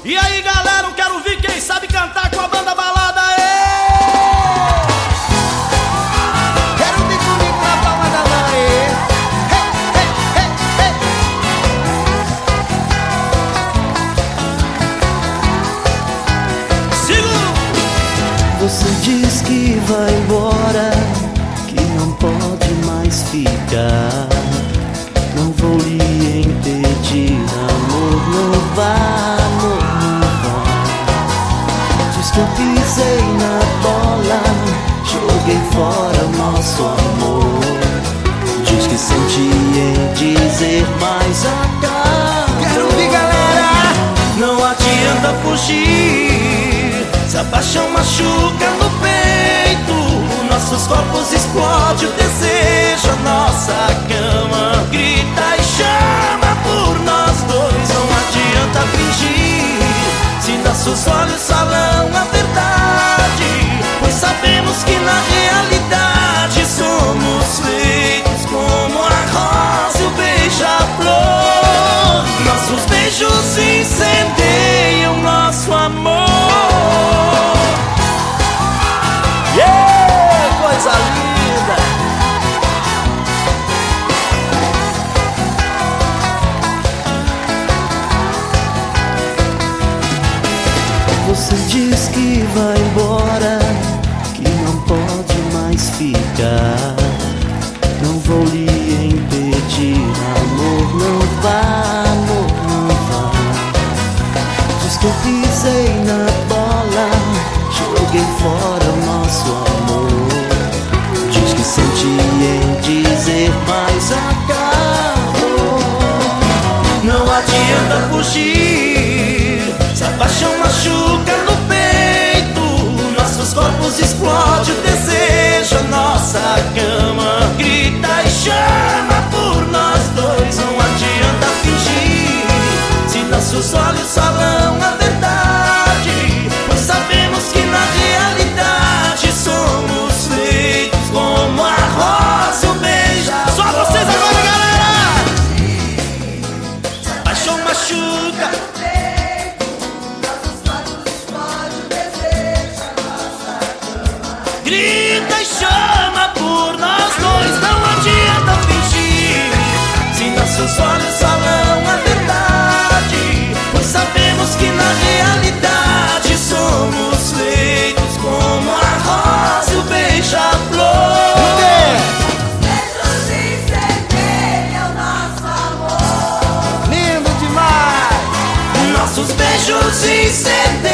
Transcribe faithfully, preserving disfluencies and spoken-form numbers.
E aí galera, eu quero ver quem sabe cantar com a banda balada. Ê! Quero ver comigo na palma da mão. Hey, hey, hey, hey. Sigo! Você diz que vai embora, que não pode mais ficar. Não vou lhe impedir, amor, não vá, amor, não vá. Diz que eu pisei na bola, joguei fora o nosso amor. Diz que senti em dizer, mas acaba. Quero ver, galera. Não adianta fugir, se a paixão machuca no peito, nossos corpos explode o desejo, a nossa cama grita e chama por nós dois. Não adianta fingir, se nossos olhos falam a verdade, pois sabemos que na realidade somos feitos como a rosa e o beija-flor. Nossos beijos incendeiam nosso amor. Yeah, coisa linda! Você diz que vai embora, que não pode mais ficar. Não vou lhe impedir, amor, não vá, amor, não vá. Diz que eu pisei na bola, joguei fora o nosso amor. Diz que senti em dizer, mas acabou. Não adianta fugir, se a paixão machuca no peito, nossos corpos explode o desejo, a nossa cama grita e chama por nós dois. Não adianta fingir, se nossos olhos falam a verdade, pois sabemos que na realidade somos feitos como a rosa e o beija-flor. Só vocês agora, galera! Paixão machuca, grita e chama por nós dois. Não adianta fingir, se nossos olhos falam a verdade, pois sabemos que na realidade somos feitos como a rosa e o beija-flor. Beijos incendeiam nosso amor. Lindo demais. Nossos beijos incendeiam